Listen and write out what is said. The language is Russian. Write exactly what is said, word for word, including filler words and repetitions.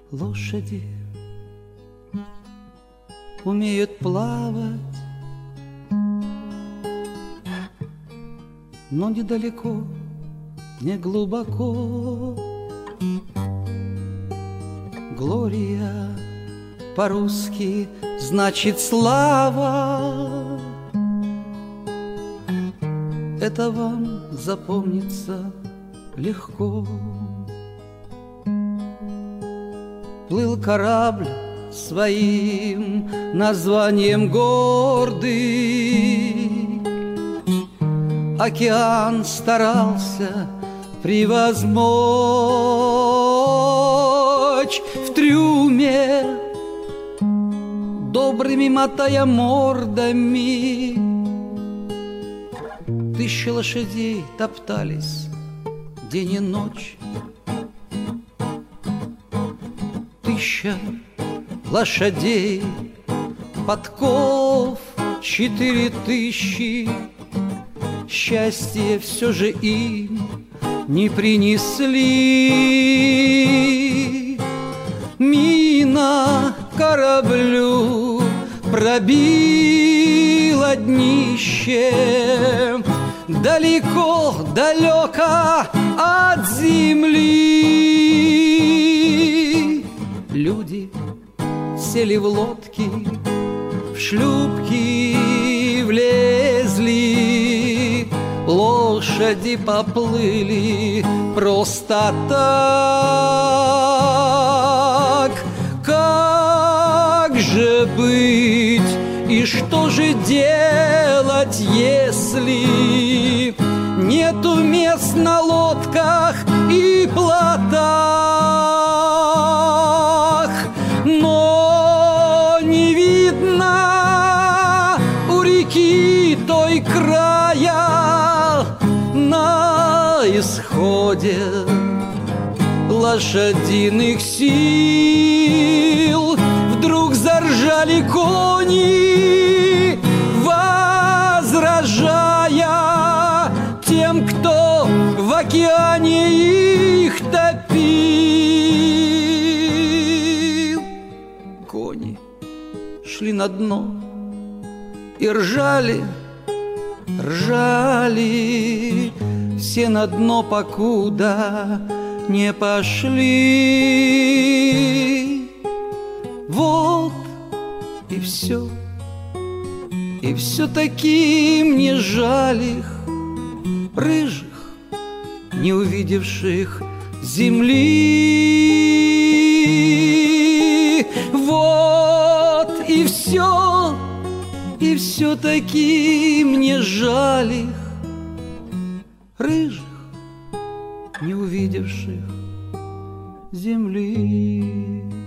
лошади умеют плавать, но недалеко, не глубоко. Глория по-русски значит слава. Это вам запомнится легко. Плыл корабль своим названием гордый, океан старался превозмочь. В трюме, добрыми мотая мордами, тысячи лошадей топтались день и ночь. Тысяча лошадей, подков четыре тысячи. Счастье все же им не принесли. Мина кораблю пробила днище, далеко, далеко от земли. Люди сели в лодки, в шлюпки влезли, лошади поплыли просто так. Как же быть и что же делать, если нету мест на лодках и плотах? Но не видно у реки той края. На исходе лошадиных сил вдруг заржали кони, возражая тем, кто в океане их топил. Кони шли на дно и ржали, ржали, все на дно, покуда не пошли. Вот и все, и все-таки мне жаль их, рыжих, не увидевших земли. Вот и все, и все-таки мне жаль их, рыжих, не увидевших земли.